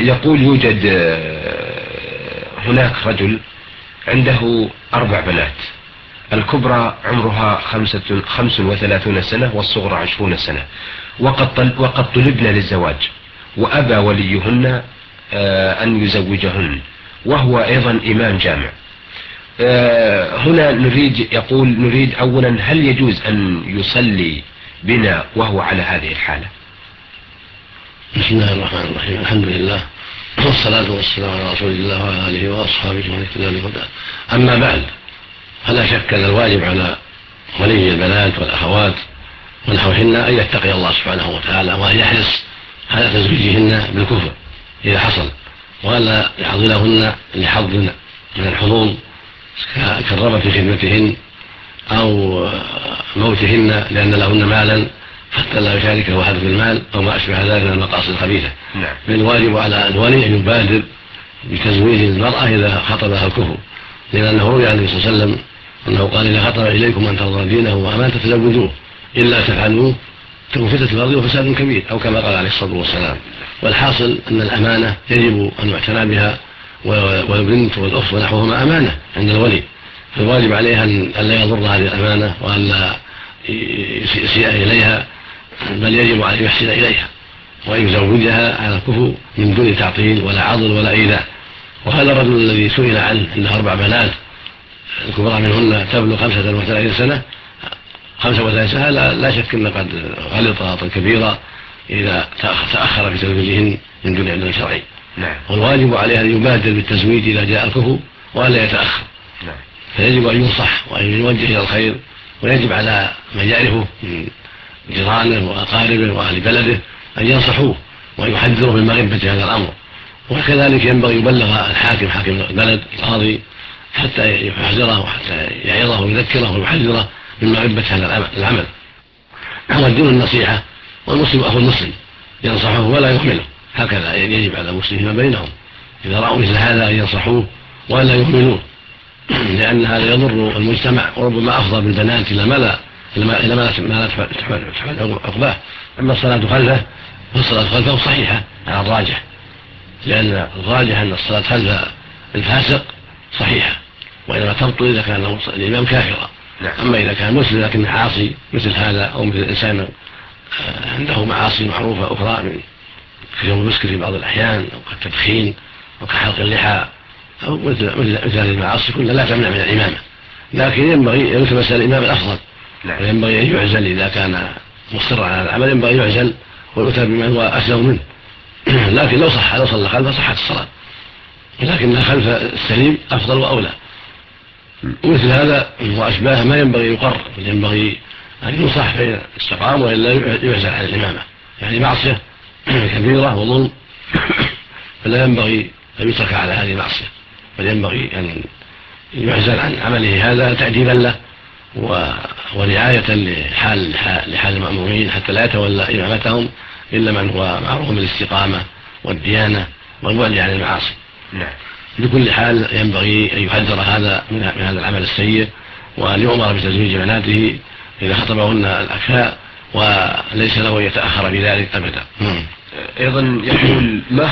يقول يوجد هناك رجل عنده 4 بنات، الكبرى عمرها 35 سنة والصغرى 20 سنة، وقد طلبن للزواج وأبى وليهن أن يزوجهن، وهو أيضا إمام جامع. هنا نريد أولا هل يجوز أن يصلي بنا وهو على هذه الحالة؟ بسم الله الرحمن الرحيم، الحمد لله والصلاة والسلام على رسول الله وعلى آله وأصحابه ومن اهتدى بهداه. أما بعد، فلا شك أن الواجب على ولي البنات والأخوات ونحوهن أن يتقي الله سبحانه وتعالى، وأن يحرص على تزويجهن بالكفر إذا حصل، وألا يحضنهن لحظ من الحظوظ كالرغبة في خدمتهن أو موتهن لأن لهن مالا حتى لا يشاركه أحد في المال أو ما أشبه ذلك من المقاصد الخبيثة. الواجب على الولي أن يبادر بتزويج المرأة إذا خطبها الكفر، لأنه روي عن النبي صلى الله عليه وسلم أنه قال: إذا خطب إليكم من ترضون دينه وأمانته فزوجوه، إلا تفعلوه تكون فتنة في الأرض وفساد كبير، أو كما قال عليه الصلاة والسلام. والحاصل أن الأمانة يجب أن يعتنى بها، والبنت والأخت ونحوهما أمانة عند الولي، فالواجب عليها أن لا يضر هذه الأمانة وأن لا يسيء إليها، بل يجب أن يحسن إليها وأن يزوجها على الكفر من دون تعطيل ولا عضل ولا إيذاء. وهذا الرجل الذي سئل عنه عنده 4 بنات الكبرى منهن تبلغ 35 سنة، 35 سنة لا شك أنه قد غلط غلطا كبيرا إذا تأخر في تزويجهن من دون علم شرعي. والواجب عليه أن يبادر بالتزويج إذا جاء الكفر وألا يتأخر. فيجب أن ينصح وأن يوجه إلى الخير، ويجب على من يعرفه من جيرانه وأقاربه وأهل بلده أن ينصحوه ويحذروا من مغبة هذا الأمر. وكذلك ينبغي يبلغ الحاكم، حاكم البلد القاضي، حتى يحذره وحتى يعظه ويذكره ويحذره من مغبة هذا العمل. والدين النصيحة، والمسلم أخو المسلم ينصحه ولا يهمله، هكذا يجب على المسلم فيما بينهم إذا رأوا مثل هذا أن ينصحوه ولا يهملوه، لأن هذا يضر المجتمع، وربما أفضى بالبنات إلى ما لا تحمل عقباه. أما الصلاة خلفه فالصلاة خلفه صحيحة على الراجح، لأن الراجح أن الصلاة خلف الفاسق صحيحة، وإنما تبطل إذا كان الإمام كافرا. أما إذا كان مسلم لكن عاصي مثل هذا، أو مثل إنسان عنده معاصي معروفة أخرى من كشرب المسكر في بعض الأحيان، أو كالتدخين، أو كحلق اللحى، أو مثل هذه المعاصي كلها لا تمنع من الإمامة، لكن ينبغي أن يلتمس الإمام الأفضل، وينبغي أن يعزل إذا كان مصرا على العمل، ينبغي أن يعزل ويؤتى بمن هو أسلم منه. لكن لو صلى خلفه صحت الصلاة، لكن خلف السليم أفضل وأولى. ومثل هذا وأشباه ما ينبغي يقر، بل ينبغي أن ينصح فإن استقام، وإلا يعزل عن الإمامة، يعني معصية كبيرة وظلم، فلا ينبغي أن يترك على هذه المعصية، بل ينبغي أن يعزل عن عمله هذا تأديبا له ورعاية لحال المأمورين، حتى لا يتولى إمامتهم إلا من هو معروف بالاستقامة والديانة والبعد عن المعاصي. بكل حال ينبغي أن يحذر هذا من هذا العمل السيء، وأن يؤمر بتزويج بناته إذا خطبهن الأكفاء، وليس له أن يتأخر بذلك أبدا. أيضا يقول: ما